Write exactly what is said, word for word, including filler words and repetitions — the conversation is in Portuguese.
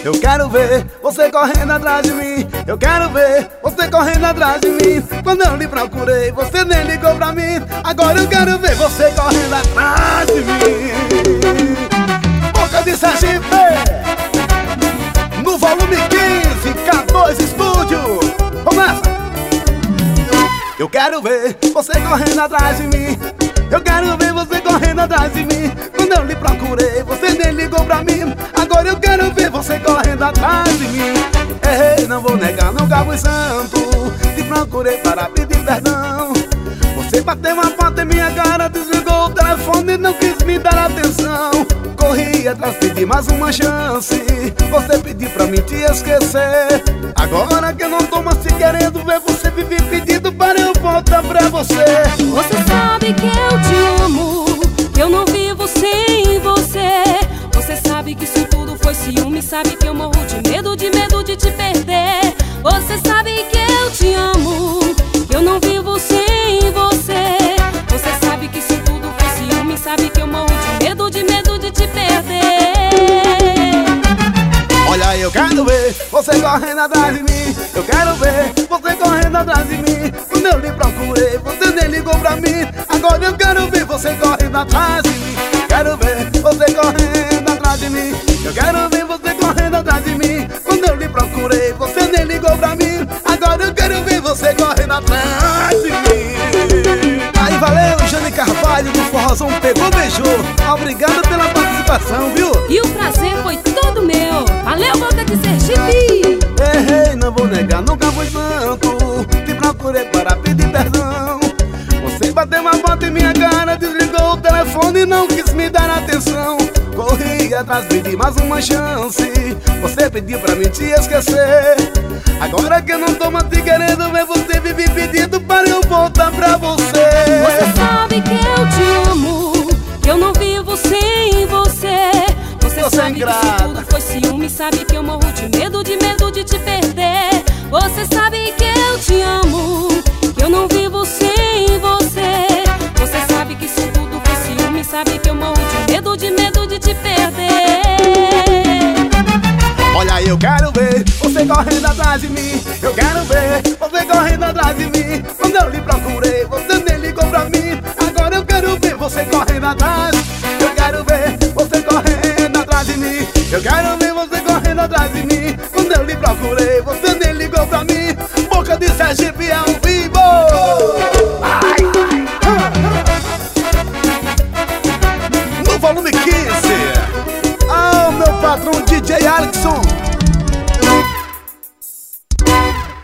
Eu quero ver você correndo atrás de mim. Eu quero ver você correndo atrás de mim. Quando eu lhe procurei, você nem ligou pra mim. Agora eu quero ver você correndo atrás de mim. Boca de Sergipe, no volume quinze, K dois Estúdio. Começa! Eu quero ver você correndo atrás de mim. Eu quero ver você correndo atrás de mim. Quando eu lhe procurei, você nem ligou pra mim. Agora eu quero ver você correndo atrás de mim. Errei, não vou negar, nunca fui santo. Te procurei para pedir perdão. Você bateu uma foto em minha cara, desligou o telefone e não quis me dar atenção. Corri atrás, pedi mais uma chance. Você pediu pra mim te esquecer. Agora que eu não tô mais te querendo ver, você vive pedindo para eu voltar pra você. Você sabe que eu te amo, que eu não vivo sem você. Você sabe que isso tudo foi ciúme, sabe que eu morro de medo, de medo de te perder. Você sabe que eu te amo, que eu não vivo sem você. Você sabe que isso tudo foi ciúme, sabe que eu morro de medo, de medo de te perder. Olha, eu quero ver você correndo atrás de mim. Eu quero ver você correndo atrás de mim. Quando eu lhe procurei, você nem ligou pra mim. Agora eu quero ver você correndo atrás de mim. Quero ver você correndo atrás de mim. Eu quero ver você correndo atrás de mim. Quando eu lhe procurei, você nem ligou pra mim. Agora eu quero ver você correndo atrás de mim. Aí valeu, Jane Carvalho do Forrozão Pegou, Beijou. Obrigado pela participação, viu? E o prazer foi todo meu. Valeu, Boca de Sergipe. Errei, não vou negar, nunca fui santo. Te procurei para pedir perdão. Você bateu uma foto em minha cara, desligou o telefone e não quis me dar atenção. Corri atrás, pedi mais uma chance. Você pediu pra mim te esquecer. Agora que eu não tô mais te querendo ver, você vive pedindo para eu voltar pra você. Você sabe que eu te amo, que eu não vivo sem você. Você Você sabe que isso tudo foi ciúme, sabe que eu morro de medo, de medo de te perder. Você sabe que eu te amo, que eu não vivo sem você. Você sabe que isso tudo foi ciúme, sabe que eu morro de medo, de medo de te perder. Olha, eu quero ver você correndo atrás de mim. Eu quero ver você correndo atrás de mim. Quando eu lhe procurei, você nem ligou pra mim. Agora eu quero ver você correndo atrás. Eu quero ver você correndo atrás de mim. Eu quero ver você correndo atrás de mim. Quando eu lhe procurei, você nem ligou pra mim. Boca de Sergipe ao vivo. Ai, ai. No volume quinze. Ah, meu patrão D J Alexson.